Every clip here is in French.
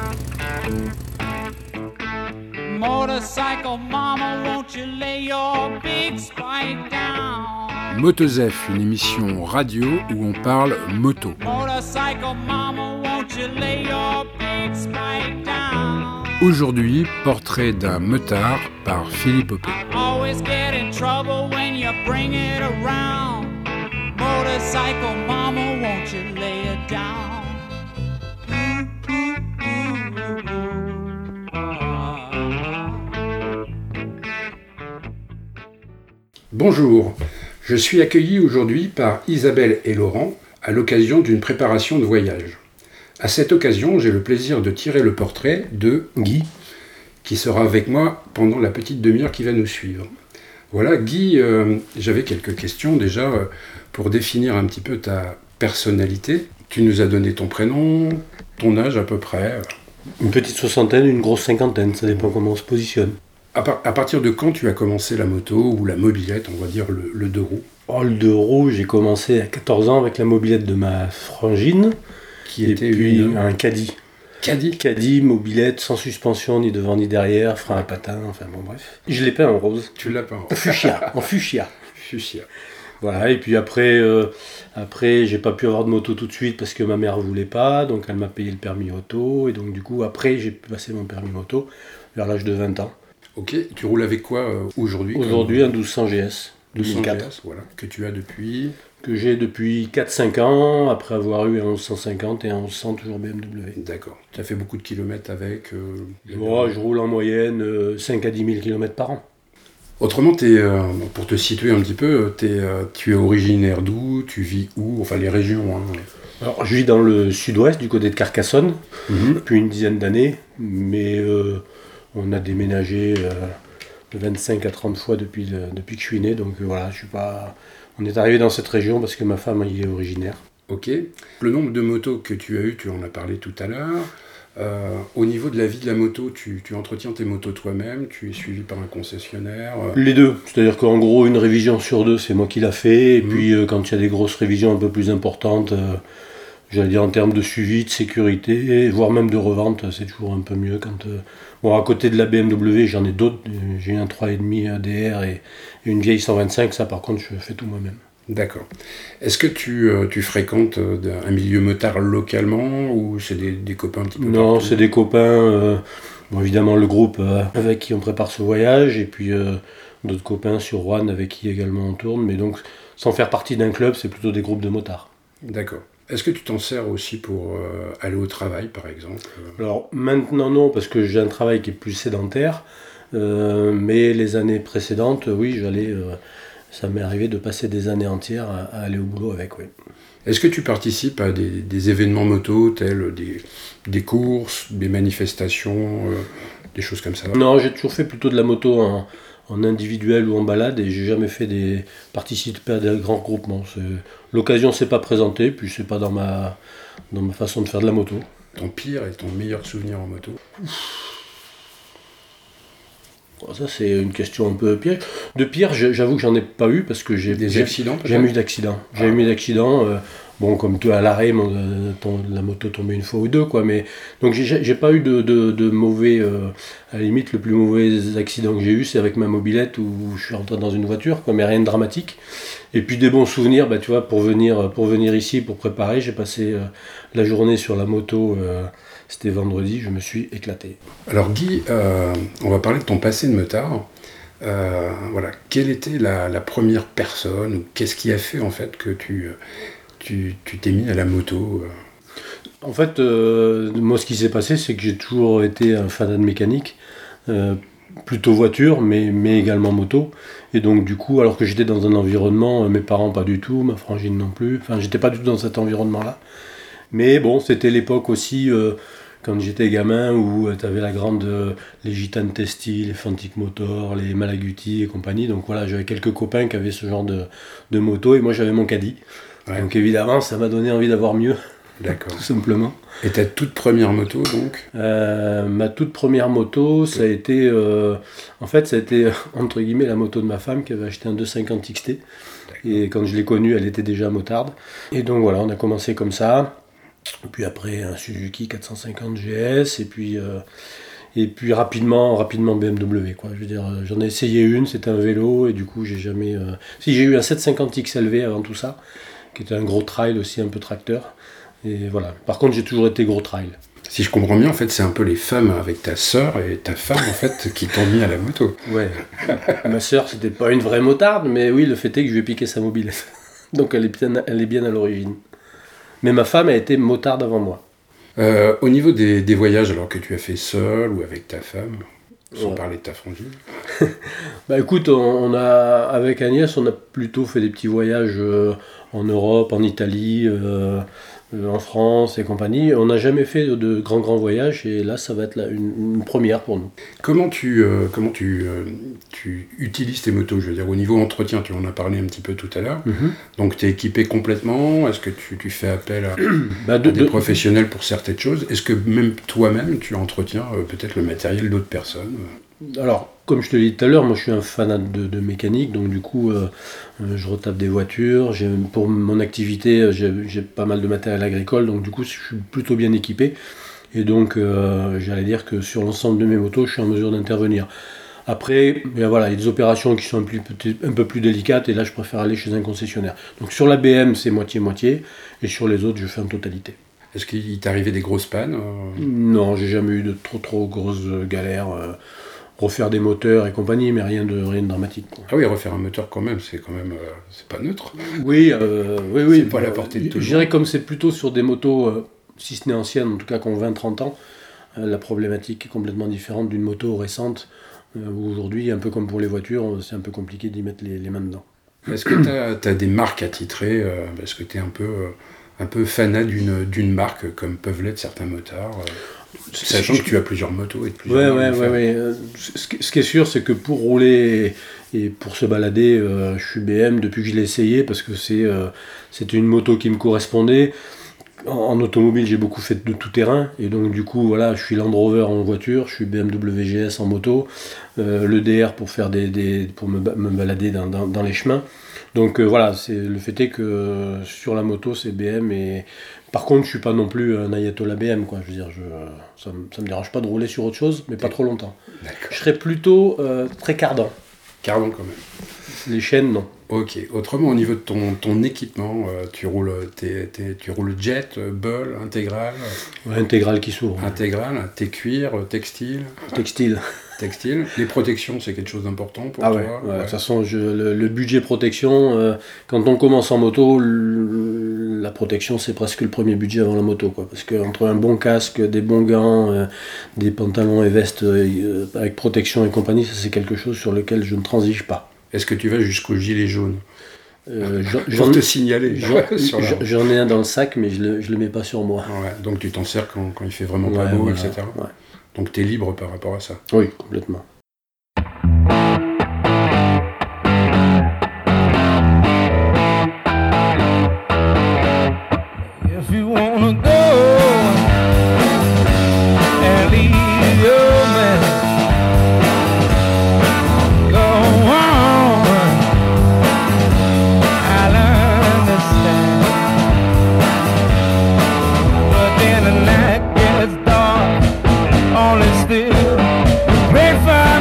Motorcycle mama, won't you lay your big spike down? Motozef, une émission radio où on parle moto. Motorcycle mama, won't you lay your big spike down? Aujourd'hui, portrait d'un motard par Philippe Hoppé. Always get in trouble when you bring it around. Motorcycle mama, won't you lay it down? Bonjour, je suis accueilli aujourd'hui par Isabelle et Laurent à l'occasion d'une préparation de voyage. À cette occasion, j'ai le plaisir de tirer le portrait de Guy, qui sera avec moi pendant la petite demi-heure qui va nous suivre. Voilà, Guy, j'avais quelques questions déjà pour définir un petit peu ta personnalité. Tu nous as donné ton prénom, ton âge à peu près. Une petite soixantaine, une grosse cinquantaine, ça dépend comment on se positionne. À partir de quand tu as commencé la moto ou la mobilette, on va dire le deux roues? Le deux roues, j'ai commencé à 14 ans avec la mobilette de ma frangine, Qui était puis un caddie. Caddie, mobilette, sans suspension, ni devant ni derrière, frein à patin, enfin bon bref. Je l'ai peint en rose. Tu l'as pas en Fuchsia. Fuchsia. Voilà, et puis après, j'ai pas pu avoir de moto tout de suite parce que ma mère voulait pas, donc elle m'a payé le permis auto, et donc du coup après j'ai pu passer mon permis moto vers l'âge de 20 ans. Ok, tu roules avec quoi aujourd'hui? Aujourd'hui un 1200 GS, 2004. GS, voilà, que tu as depuis... Que j'ai depuis 4-5 ans, après avoir eu un 1150 et un 1100 toujours BMW. D'accord. Tu as fait beaucoup de kilomètres avec Je roule en moyenne 5 à 10 000 km par an. Autrement, pour te situer un petit peu, tu es originaire d'où? Tu vis où? Enfin, les régions. Hein. Alors, je vis dans le sud-ouest, du côté de Carcassonne, depuis une dizaine d'années, mais on a déménagé de 25 à 30 fois depuis que je suis né, donc voilà, on est arrivé dans cette région parce que ma femme y est originaire. Ok. Le nombre de motos que tu as eu, tu en as parlé tout à l'heure. Au niveau de la vie de la moto, tu entretiens tes motos toi-même, tu es suivi par un concessionnaire. Les deux, c'est-à-dire qu'en gros une révision sur deux c'est moi qui l'a fait, et puis quand il y a des grosses révisions un peu plus importantes, j'allais dire en termes de suivi, de sécurité, voire même de revente, c'est toujours un peu mieux quand... à côté de la BMW, j'en ai d'autres, j'ai un 3,5 ADR et une vieille 125, ça par contre je fais tout moi-même. D'accord. Est-ce que tu fréquentes un milieu motard localement ou c'est des copains un petit peu Non, partout? c'est des copains, évidemment le groupe avec qui on prépare ce voyage, et puis d'autres copains sur Rouen avec qui également on tourne, mais donc sans faire partie d'un club, c'est plutôt des groupes de motards. D'accord. Est-ce que tu t'en sers aussi pour aller au travail, par exemple? Alors maintenant non, parce que j'ai un travail qui est plus sédentaire, mais les années précédentes, oui, ça m'est arrivé de passer des années entières à aller au boulot avec, oui. Est-ce que tu participes à des événements moto, tels des courses, des manifestations, des choses comme ça? Non, j'ai toujours fait plutôt de la moto en individuel ou en balade, et j'ai jamais participé à des grands groupements. L'occasion s'est pas présentée, puis c'est pas dans ma façon de faire de la moto. Ton pire et ton meilleur souvenir en moto? Ça c'est une question un peu piège. De pire, j'avoue que j'en ai pas eu parce que j'ai accidents. J'ai jamais eu d'accident. Comme toi à l'arrêt, la moto tombait une fois ou deux, quoi. Mais donc j'ai pas eu de mauvais. À la limite, le plus mauvais accident que j'ai eu, c'est avec ma mobilette où je suis rentré dans une voiture, quoi, mais rien de dramatique. Et puis des bons souvenirs, tu vois, pour venir ici, pour préparer, j'ai passé la journée sur la moto. C'était vendredi, je me suis éclaté. Alors Guy, on va parler de ton passé de motard. Voilà, quelle était la première personne, ou qu'est-ce qui a fait en fait que tu t'es mis à la moto? En fait, moi ce qui s'est passé, c'est que j'ai toujours été un fanat de mécanique, plutôt voiture, mais également moto. Et donc du coup, alors que j'étais dans un environnement, mes parents pas du tout, ma frangine non plus, enfin j'étais pas du tout dans cet environnement-là. Mais bon, c'était l'époque aussi, quand j'étais gamin, où tu avais les Gitanes Testi, les Fantic Motor, les Malaguti et compagnie. Donc voilà, j'avais quelques copains qui avaient ce genre de moto, et moi j'avais mon caddie. Ouais. Donc évidemment, ça m'a donné envie d'avoir mieux. D'accord. Tout simplement. Et ta toute première moto, donc? Ma toute première moto, ça a été entre guillemets la moto de ma femme, qui avait acheté un 250 XT. Et quand je l'ai connue, elle était déjà motarde. Et donc voilà, on a commencé comme ça. Et puis après un Suzuki 450 GS, et puis rapidement BMW, quoi. Je veux dire, j'en ai essayé une, c'était un vélo, et du coup j'ai jamais... Si, j'ai eu un 750 XLV avant tout ça, qui était un gros trail aussi, un peu tracteur. Et voilà. Par contre, j'ai toujours été gros trail. Si je comprends bien, en fait, c'est un peu les femmes avec ta sœur et ta femme, en fait, qui t'ont mis à la moto. Ouais. Ma sœur, c'était pas une vraie motarde, mais oui, le fait est que je lui ai piqué sa mobilette. Donc elle est bien à l'origine. Mais ma femme a été motarde avant moi. Au niveau des voyages, alors que tu as fait seul ou avec ta femme, sans Ouais. parler de ta frangine, Bah écoute, avec Agnès, on a plutôt fait des petits voyages en Europe, en Italie, en France et compagnie. On n'a jamais fait de grands voyages, et là, ça va être une première pour nous. comment tu utilises tes motos? Je veux dire, au niveau entretien, tu en as parlé un petit peu tout à l'heure. Donc, tu es équipé complètement? Est-ce que tu fais appel à des professionnels pour certaines choses? Est-ce que même toi-même, tu entretiens peut-être le matériel d'autres personnes? Alors, comme je te l'ai dit tout à l'heure, moi je suis un fanat de mécanique, donc du coup je retape des voitures. Pour mon activité, j'ai pas mal de matériel agricole, donc du coup je suis plutôt bien équipé. Et donc j'allais dire que sur l'ensemble de mes motos, je suis en mesure d'intervenir. Après, voilà, il y a des opérations qui sont un peu plus délicates, et là je préfère aller chez un concessionnaire. Donc sur la BM, c'est moitié-moitié, et sur les autres, je fais en totalité. Est-ce qu'il t'est arrivé des grosses pannes? Non, j'ai jamais eu de trop grosses galères. Refaire des moteurs et compagnie, mais rien de dramatique, quoi. Ah oui, refaire un moteur quand même, c'est c'est pas neutre. Oui. C'est pas à la portée de tout le Je dirais, monde. comme c'est plutôt sur des motos, si ce n'est anciennes, en tout cas qui ont 20-30 ans, la problématique est complètement différente d'une moto récente, où aujourd'hui, un peu comme pour les voitures, c'est un peu compliqué d'y mettre les mains dedans. Est-ce que tu as des marques attitrées? Est-ce que tu es un peu fanat d'une marque, comme peuvent l'être certains motards, sachant que tu as plusieurs motos et plusieurs marques différentes. Ouais. Ce qui est sûr, c'est que pour rouler et pour se balader, je suis BM depuis que je l'ai essayé, parce que c'était une moto qui me correspondait. En automobile, j'ai beaucoup fait de tout terrain, et donc du coup, voilà, je suis Land Rover en voiture, je suis BMW GS en moto, le DR pour faire pour me balader dans les chemins. Donc voilà, le fait est que sur la moto, c'est BM, et par contre, je suis pas non plus un ayatollah BM, quoi. Je veux dire, ça me dérange pas de rouler sur autre chose, mais pas trop longtemps. D'accord. Je serais plutôt très cardan. Cardan quand même. Les chaînes, non. Ok. Autrement, au niveau de ton équipement, tu roules jet, Bull, intégral, Ouais, intégrale qui s'ouvre. tes cuirs, textile. Textile. Les protections, c'est quelque chose d'important pour Ah toi? ouais. De toute façon, le budget protection, quand on commence en moto, la protection, c'est presque le premier budget avant la moto, quoi. Parce qu'entre un bon casque, des bons gants, des pantalons et vestes avec protection et compagnie, ça c'est quelque chose sur lequel je ne transige pas. Est-ce que tu vas jusqu'au gilet jaune? J'en te signaler. J'en ai un dans le sac, mais je le mets pas sur moi. Ouais, donc tu t'en sers quand il fait vraiment pas beau, voilà, etc. Ouais. Donc tu es libre par rapport à ça. Oui, complètement. If you wanna go and leave your man, go on, I'll understand. But then the night gets dark, only still pray for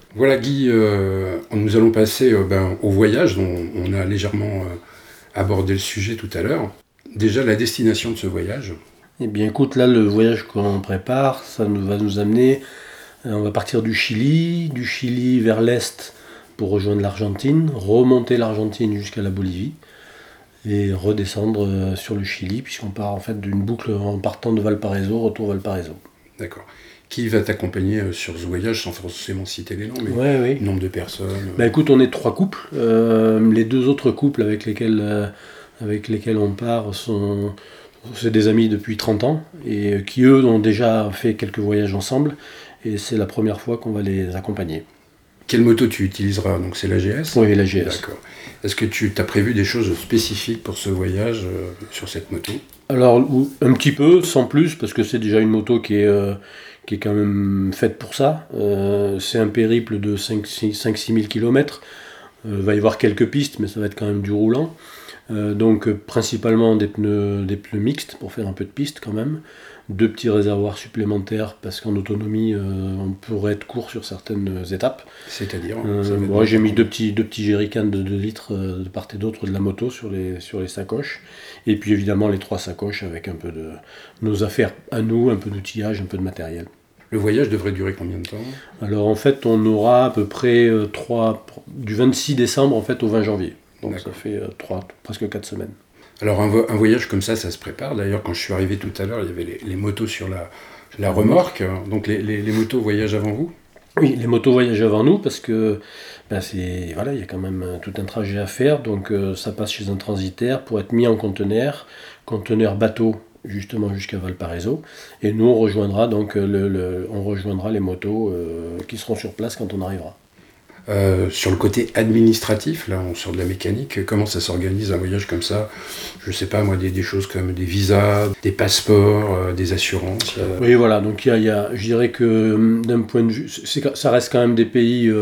Voilà Guy, nous allons passer au voyage dont on a légèrement abordé le sujet tout à l'heure. Déjà la destination de ce voyage. Eh bien écoute, là le voyage qu'on prépare, va nous amener, on va partir du Chili vers l'est pour rejoindre l'Argentine, remonter l'Argentine jusqu'à la Bolivie et redescendre sur le Chili, puisqu'on part en fait d'une boucle en partant de Valparaiso, retour Valparaiso. D'accord. Qui va t'accompagner sur ce voyage, sans forcément citer les noms, mais oui. Nombre de personnes Écoute, on est 3 couples. Les 2 autres couples avec lesquels on part c'est des amis depuis 30 ans, et qui eux ont déjà fait quelques voyages ensemble, et c'est la première fois qu'on va les accompagner. Quelle moto tu utiliseras? Donc c'est la GS? Oui, la GS. D'accord. Est-ce que tu as prévu des choses spécifiques pour ce voyage sur cette moto? Alors, un petit peu, sans plus, parce que c'est déjà une moto qui est quand même faite pour ça. C'est un périple de 5-6 000 km. Il va y avoir quelques pistes, mais ça va être quand même du roulant. Donc principalement des pneus mixtes pour faire un peu de piste quand même. 2 petits réservoirs supplémentaires parce qu'en autonomie on pourrait être court sur certaines étapes. C'est-à-dire moi j'ai mis deux petits jerrycans de 2 litres de part et d'autre de la moto sur les sacoches. Et puis évidemment les 3 sacoches avec un peu de nos affaires à nous, un peu d'outillage, un peu de matériel. Le voyage devrait durer combien de temps? Alors en fait on aura à peu près du 26 décembre en fait au 20 janvier. Donc D'accord. ça fait presque 4 semaines. Alors un voyage comme ça se prépare. D'ailleurs, quand je suis arrivé tout à l'heure, il y avait les motos sur la remorque. Donc les motos voyagent avant vous? Oui, les motos voyagent avant nous parce que il y a quand même tout un trajet à faire. Donc ça passe chez un transitaire pour être mis en conteneur bateau justement jusqu'à Valparaiso. Et nous on rejoindra donc on rejoindra les motos qui seront sur place quand on arrivera. Sur le côté administratif, là on sort de la mécanique, comment ça s'organise un voyage comme ça? Je sais pas moi, des choses comme des visas, des passeports, des assurances. Oui voilà, donc je dirais que d'un point de vue, ça reste quand même des pays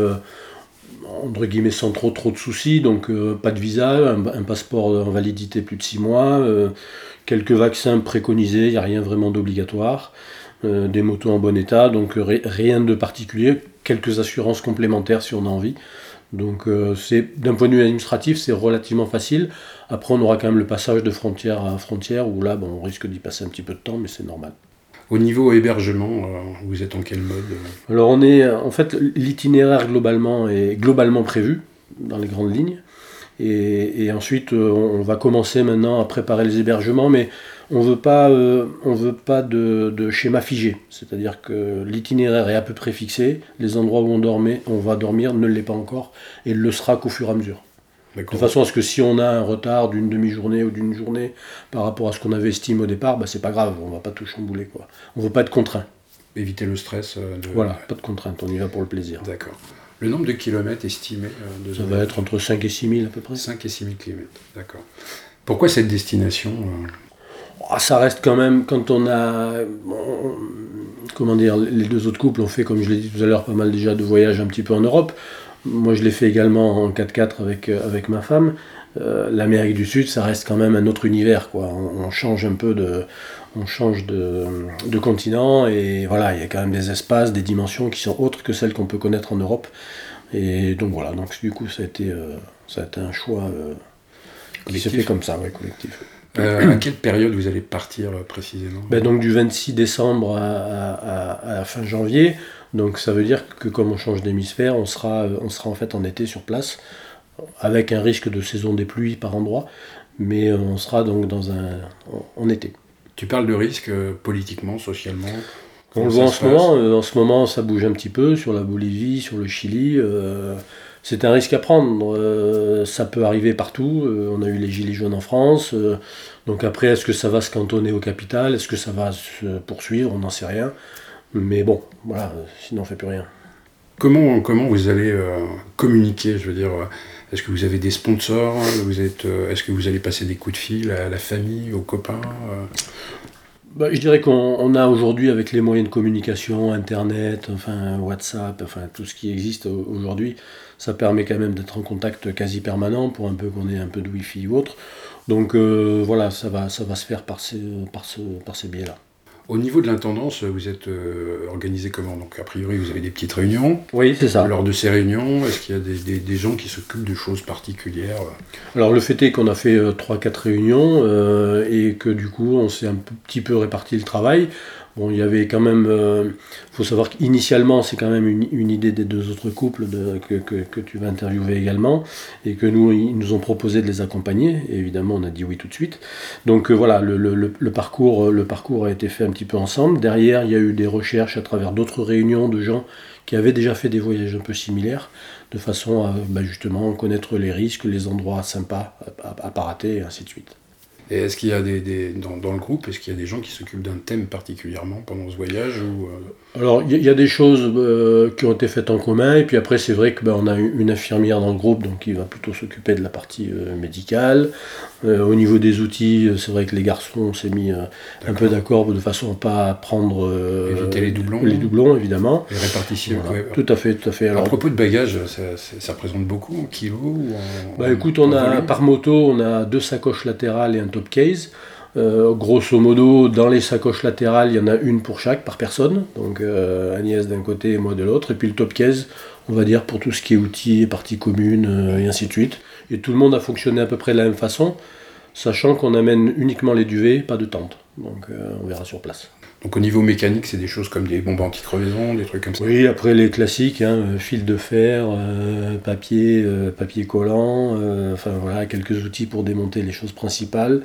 entre guillemets sans trop de soucis, donc pas de visa, un passeport en validité plus de 6 mois, quelques vaccins préconisés, il n'y a rien vraiment d'obligatoire. Des motos en bon état, donc rien de particulier, quelques assurances complémentaires si on a envie. Donc d'un point de vue administratif, c'est relativement facile. Après, on aura quand même le passage de frontière à frontière, où là, on risque d'y passer un petit peu de temps, mais c'est normal. Au niveau hébergement, vous êtes en quel mode? Alors en fait, l'itinéraire est globalement prévu, dans les grandes lignes. Et ensuite, on va commencer maintenant à préparer les hébergements, mais on veut pas de schéma figé. C'est-à-dire que l'itinéraire est à peu près fixé, les endroits où on va dormir ne l'est pas encore, et le sera qu'au fur et à mesure. D'accord. De façon à ce que si on a un retard d'une demi-journée ou d'une journée par rapport à ce qu'on avait estimé au départ, c'est pas grave, on va pas tout chambouler, quoi. On veut pas être contraint. Éviter le stress. Voilà, pas de contrainte, on y va pour le plaisir. D'accord. Le nombre de kilomètres estimé ça va être entre 5 et 6 000 à peu près. 5 et 6 000 kilomètres, d'accord. Pourquoi cette destination Ça reste quand même, quand on a... les 2 autres couples ont fait, comme je l'ai dit tout à l'heure, pas mal déjà de voyages un petit peu en Europe. Moi je l'ai fait également en 4x4 avec ma femme. L'Amérique du Sud, ça reste quand même un autre univers, quoi. On change un peu de continent, et voilà, il y a quand même des espaces, des dimensions qui sont autres que celles qu'on peut connaître en Europe. Et donc voilà, donc du coup ça a été un choix qui s'est fait comme ça, collectif. À quelle période vous allez partir précisément? Donc du 26 décembre à fin janvier. Donc ça veut dire que comme on change d'hémisphère, on sera en fait en été sur place, avec un risque de saison des pluies par endroit, mais on sera donc en été. Tu parles de risque politiquement, socialement? On le voit en ce moment ça bouge un petit peu sur la Bolivie, sur le Chili. C'est un risque à prendre, ça peut arriver partout. On a eu les gilets jaunes en France, donc après est-ce que ça va se cantonner aux capitales, est-ce que ça va se poursuivre, on n'en sait rien. Mais bon, voilà, sinon on ne fait plus rien. Comment vous allez communiquer? Je veux dire, est-ce que vous avez des sponsors? Est-ce que vous allez passer des coups de fil à la famille, aux copains? Je dirais qu'on a aujourd'hui, avec les moyens de communication, Internet, WhatsApp, tout ce qui existe aujourd'hui, ça permet quand même d'être en contact quasi permanent pour un peu qu'on ait un peu de Wi-Fi ou autre. Donc voilà, ça va se faire par ces biais-là. Au niveau de l'intendance, vous êtes organisé comment? Donc a priori, vous avez des petites réunions. Oui, c'est ça. Lors de ces réunions, est-ce qu'il y a des gens qui s'occupent de choses particulières? Alors le fait est qu'on a fait 3-4 réunions et que du coup on s'est un petit peu réparti le travail. Bon, il y avait quand même, faut savoir qu'initialement c'est quand même une idée des deux autres couples que tu vas interviewer également, et que ils nous ont proposé de les accompagner, et évidemment on a dit oui tout de suite. Donc voilà, le parcours a été fait un petit peu ensemble. Derrière il y a eu des recherches à travers d'autres réunions de gens qui avaient déjà fait des voyages un peu similaires, de façon à justement connaître les risques, les endroits sympas à pas rater, et ainsi de suite. Et est-ce qu'il y a dans le groupe, est-ce qu'il y a des gens qui s'occupent d'un thème particulièrement pendant ce voyage ou Alors, il y a des choses qui ont été faites en commun, et puis après, c'est vrai qu'on a une infirmière dans le groupe, donc qui va plutôt s'occuper de la partie médicale. Au niveau des outils, c'est vrai que les garçons, on s'est mis un peu d'accord de façon à ne pas prendre... éviter les doublons. Les doublons, évidemment. Les répartitions. Voilà. Tout à fait. Alors, à propos de bagages, ça représente beaucoup en kilos ou écoute, par moto, on a 2 sacoches latérales et un top case. Grosso modo, dans les sacoches latérales, il y en a une pour chaque, par personne. Donc Agnès d'un côté et moi de l'autre. Et puis le top case, on va dire, pour tout ce qui est outils, parties communes, et ainsi de suite. Et tout le monde a fonctionné à peu près de la même façon, sachant qu'on amène uniquement les duvets, pas de tente. Donc on verra sur place. Donc au niveau mécanique, c'est des choses comme des bombes anti-crevaison, des trucs comme ça? Oui, après les classiques, fil de fer, papier collant, enfin voilà, quelques outils pour démonter les choses principales.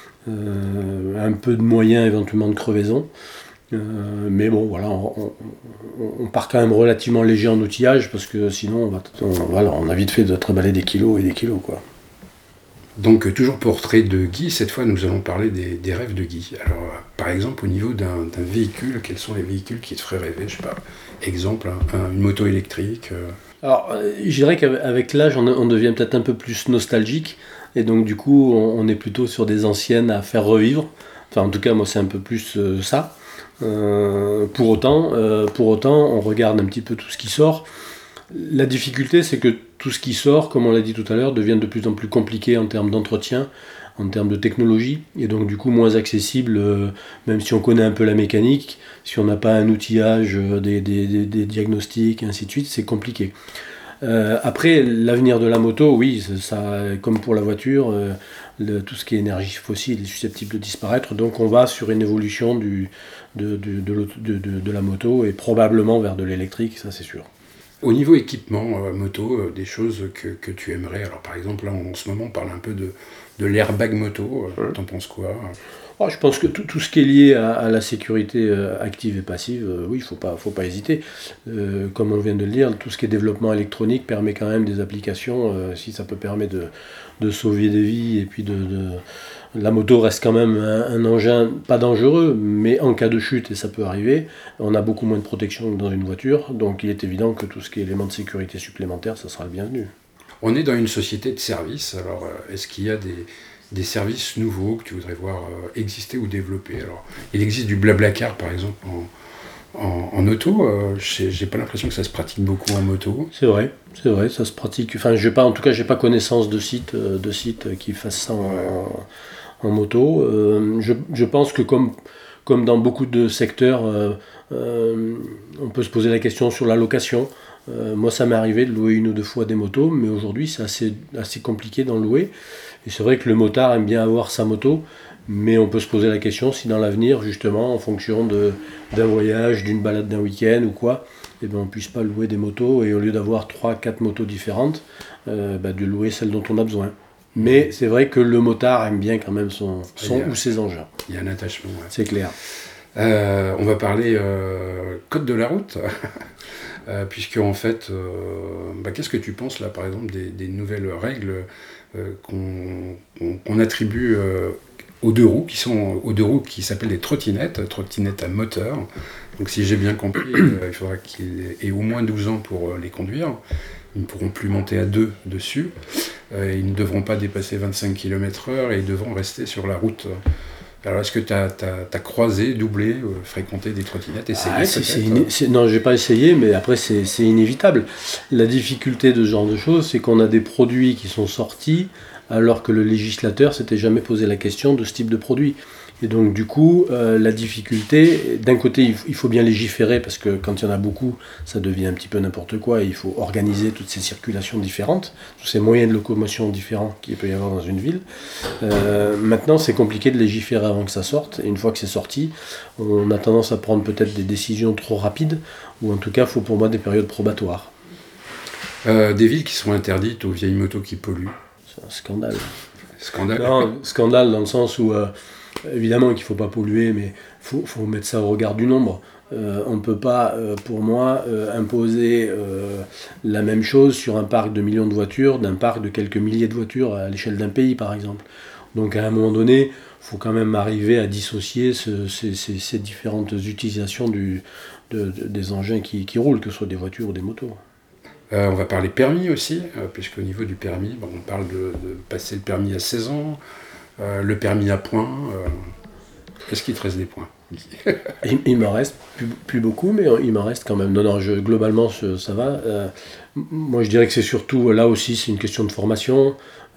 Un peu de moyens éventuellement de crevaison, mais bon voilà, on part quand même relativement léger en outillage, parce que sinon on a vite fait de trimballer des kilos et des kilos, quoi. Donc toujours portrait de Guy, cette fois nous allons parler des rêves de Guy. Alors par exemple au niveau d'un véhicule, quels sont les véhicules qui te feraient rêver? Je sais pas, exemple une moto électrique. Alors je dirais qu'avec l'âge on devient peut-être un peu plus nostalgique, et donc du coup on est plutôt sur des anciennes à faire revivre. Enfin en tout cas moi c'est un peu plus ça. Pour autant on regarde un petit peu tout ce qui sort. La difficulté, c'est que tout ce qui sort, comme on l'a dit tout à l'heure, devient de plus en plus compliqué en termes d'entretien, en termes de technologie, et donc du coup moins accessible, même si on connaît un peu la mécanique, si on n'a pas un outillage, des diagnostics, et ainsi de suite, c'est compliqué. Après, l'avenir de la moto, oui, ça, comme pour la voiture, tout ce qui est énergie fossile est susceptible de disparaître, donc on va sur une évolution de la moto, et probablement vers de l'électrique, ça c'est sûr. Au niveau équipement moto, des choses que tu aimerais. Alors par exemple, là en ce moment on parle un peu de l'airbag moto, t'en penses quoi? Je pense que tout ce qui est lié à la sécurité active et passive, oui, il faut pas hésiter. Comme on vient de le dire, tout ce qui est développement électronique permet quand même des applications, si ça peut permettre de sauver des vies, et puis la moto reste quand même un engin pas dangereux, mais en cas de chute, et ça peut arriver, on a beaucoup moins de protection que dans une voiture, donc il est évident que tout ce qui est élément de sécurité supplémentaire, ça sera le bienvenu. On est dans une société de services, alors est-ce qu'il y a des services nouveaux que tu voudrais voir exister ou développer? Alors, il existe du Blablacar par exemple en auto, j'ai pas l'impression que ça se pratique beaucoup en moto. C'est vrai, ça se pratique. Enfin, j'ai pas connaissance de sites qui fassent ça en moto. Je pense que comme dans beaucoup de secteurs, on peut se poser la question sur la location. Moi, ça m'est arrivé de louer 1 ou 2 fois des motos, mais aujourd'hui, c'est assez compliqué d'en louer. Et c'est vrai que le motard aime bien avoir sa moto, mais on peut se poser la question si dans l'avenir, justement, en fonction d'un voyage, d'une balade d'un week-end ou quoi, on ne puisse pas louer des motos, et au lieu d'avoir 3-4 motos différentes, de louer celle dont on a besoin. Mais c'est vrai que le motard aime bien quand même son ou ses engins. Il y a un attachement. Ouais. C'est clair. On va parler code de la route, puisque en fait, qu'est-ce que tu penses là, par exemple, des nouvelles règles qu'on attribue aux deux roues, qui s'appellent des trottinettes à moteur. Donc si j'ai bien compris, il faudra qu'ils aient au moins 12 ans pour les conduire. Ils ne pourront plus monter à 2 dessus. Ils ne devront pas dépasser 25 km/h, et ils devront rester sur la route. Alors est-ce que tu as croisé, doublé, fréquenté des trottinettes, essayé Non, je n'ai pas essayé, mais après c'est inévitable. La difficulté de ce genre de choses, c'est qu'on a des produits qui sont sortis alors que le législateur s'était jamais posé la question de ce type de produit. Et donc du coup, la difficulté, d'un côté, il faut bien légiférer, parce que quand il y en a beaucoup, ça devient un petit peu n'importe quoi, et il faut organiser toutes ces circulations différentes, tous ces moyens de locomotion différents qu'il peut y avoir dans une ville. Maintenant, c'est compliqué de légiférer avant que ça sorte, et une fois que c'est sorti, on a tendance à prendre peut-être des décisions trop rapides, ou en tout cas, il faut pour moi des périodes probatoires. Des villes qui sont interdites aux vieilles motos qui polluent. C'est un scandale. Scandale. Non, scandale dans le sens où, évidemment qu'il ne faut pas polluer, mais il faut mettre ça au regard du nombre. On ne peut pas, pour moi, imposer la même chose sur un parc de millions de voitures d'un parc de quelques milliers de voitures à l'échelle d'un pays, par exemple. Donc à un moment donné, il faut quand même arriver à dissocier ces différentes utilisations des engins qui roulent, que ce soit des voitures ou des motos. On va parler permis aussi, puisqu'au niveau du permis, on parle de passer le permis à 16 ans, le permis à points. Est-ce qu'il te reste des points? Il m'en reste plus beaucoup, mais il m'en reste quand même. Non, globalement, ça va. Moi, je dirais que c'est surtout, là aussi, c'est une question de formation.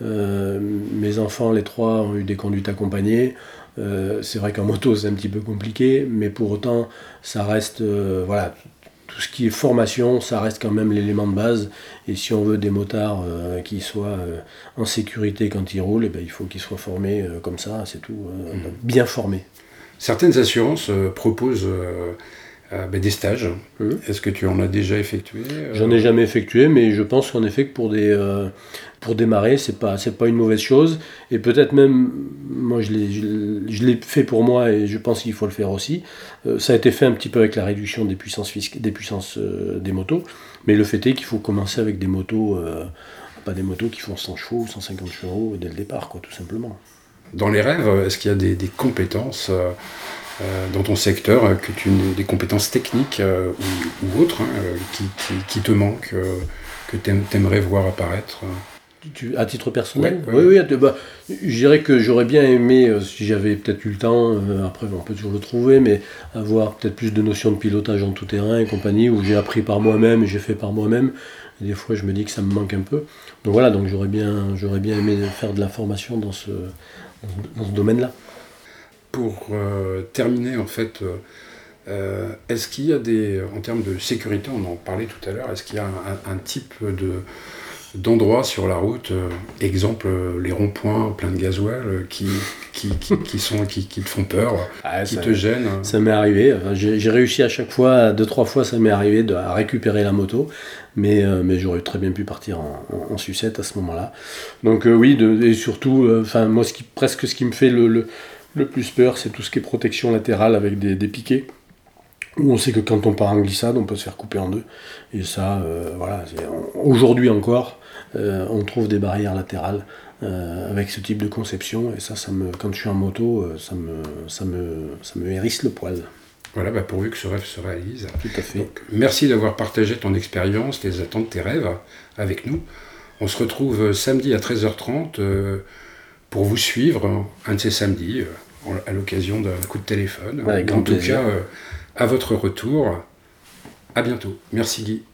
Mes enfants, les 3, ont eu des conduites accompagnées. C'est vrai qu'en moto, c'est un petit peu compliqué, mais pour autant, ça reste... voilà. Tout ce qui est formation, ça reste quand même l'élément de base. Et si on veut des motards qui soient en sécurité quand ils roulent, il faut qu'ils soient formés comme ça, c'est tout, bien formés. Certaines assurances proposent des stages. Est-ce que tu en as déjà effectué? J'en ai jamais effectué, mais je pense qu'en effet que pour démarrer, c'est pas une mauvaise chose. Et peut-être même, moi je l'ai fait pour moi et je pense qu'il faut le faire aussi. Ça a été fait un petit peu avec la réduction des puissances des motos, mais le fait est qu'il faut commencer avec des motos, pas des motos qui font 100 chevaux ou 150 chevaux dès le départ, quoi, tout simplement. Dans les rêves, est-ce qu'il y a des compétences dans ton secteur, des compétences techniques ou autres qui te manquent, que tu aimerais voir apparaître? À titre personnel? Ouais. Oui, je dirais que j'aurais bien aimé, si j'avais peut-être eu le temps, après on peut toujours le trouver, mais avoir peut-être plus de notions de pilotage en tout terrain et compagnie, où j'ai appris par moi-même et j'ai fait par moi-même. Et des fois je me dis que ça me manque un peu. Donc voilà, donc j'aurais bien aimé faire de la formation dans ce domaine-là. Pour terminer, en fait, est-ce qu'il y a en termes de sécurité, on en parlait tout à l'heure, est-ce qu'il y a un type d'endroits sur la route, exemple les ronds-points pleins de gasoil, qui te font peur, te gênent? Ça m'est arrivé, j'ai réussi à chaque fois, 2-3 fois ça m'est arrivé à récupérer la moto, mais j'aurais très bien pu partir en sucette à ce moment-là. Donc oui, et surtout, moi ce qui me fait le plus peur, c'est tout ce qui est protection latérale avec des piquets, où on sait que quand on part en glissade, on peut se faire couper en deux. Et ça, voilà, aujourd'hui encore, on trouve des barrières latérales avec ce type de conception. Et ça quand je suis en moto, ça me hérisse le poil. Voilà, pourvu que ce rêve se réalise. Tout à fait. Donc, merci d'avoir partagé ton expérience, tes attentes, tes rêves avec nous. On se retrouve samedi à 13h30 pour vous suivre un de ces samedis à l'occasion d'un coup de téléphone. Avec grand plaisir. En tout cas, à votre retour. À bientôt. Merci Guy.